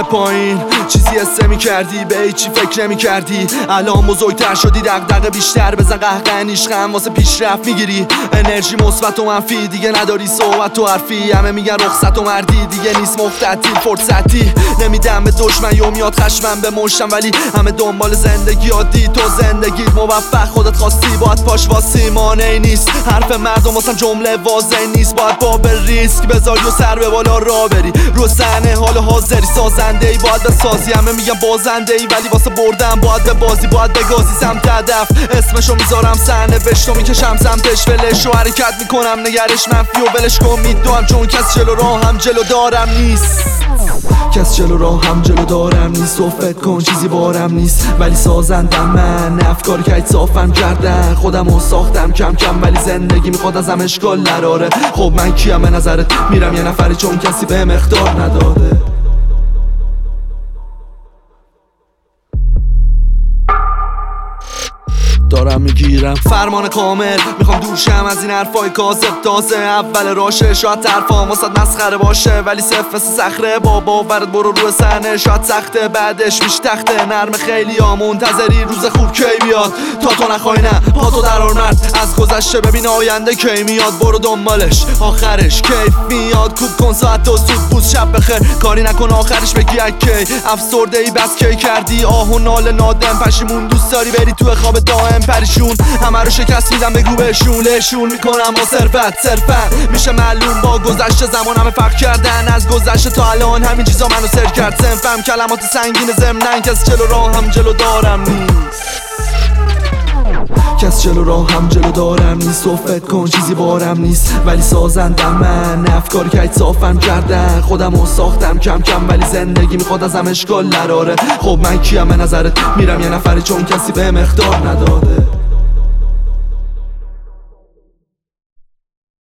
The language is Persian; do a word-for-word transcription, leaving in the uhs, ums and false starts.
پایین چیزی حس می‌کردی، به هیچی فکر نمی‌کردی. الان بزرگتر شدی، دغدغه بیشتر بزن، قهقه نیشخم واسه پیشرفت میگیری. انرژی مثبت و منفی، دیگه نداری صحبت و حرفی. همه میگن رخصت و مردی، دیگه نیست مختطی فرصتی. نمیدم به دشمن یا میاد خشمم به مشتم، ولی همه دنبال زندگی عادی. تو زندگیت موفق خودت خواستی، باید پاش واسی مانعی نیست. حرف مردم واسم جمله واضح نیست، باید با به ریسک بذاری و سر به بالا را بری. رو صحنه حال حاضری، سازنده ای باید بسازی. همه میگن بازنده ای، ولی واسه بردن باید به بازی، باید بگازی سمت هدف. اسمشو میذارم صحنه بشتو، میکشم سمتش ولش و حرکت میکنم نگرش منفی و ولش کن. میدونم چون کس جلو راه هم جلو دارم نیست، کس جلو راه هم جلو دارم نیست. و فکر کن چیزی بارم نیست، ولی سازندم من. افکاری که صافم کردن خودمو ساختم کم کم، ولی زندگی میخواد ازم اشکال نراره. خب من کیم به نظرت؟ میرم یه نفری چون کسی بهم اخطار نداده. دارم میگیرم فرمان کامل، میخوام دور شم از این حرفای کاذب. تازه اول راشه، شاید حرفام واسط مسخره باشه، ولی صفر مثل صخره. با باورت برو رو صحنه، شاید سخته بعدش میش تخته. نرم خیلی ها منتظری روز خوب کی بیاد، تا تو نخوای نه پا تو درار مرد. از گذشته ببین آینده کی میاد، برو دنبالش آخرش کیف میاد. کوب کن ساعت و سود بوز شب بخیر، کاری نکن آخرش بگی اکی. افسرده ای بس کی کردی آه و ناله نادم، پشیمون دوست داری بری تو خواب دائم پریشون. همه رو شکست میدم بگو بهشون، لشون میکنم با صرفت صرفا. میشه معلوم با گذشته زمان همه فرق کردن، از گذشته تا الان همین چیزا منو سر کرد. صنفم کلمات سنگین ضمنن، کس جلو راه هم جلو دارم نیست، کس جلو راه هم جلو دارم نیست. و فکر کن چیزی بارم نیست، ولی سازندم من. افکاری که صافم کردن خودمو ساختم کم کم، ولی زندگی میخواد ازم اشکال نراره. خب من کیم به نظرت؟ میرم یه نفری چون کسی بهم اخطار نداده.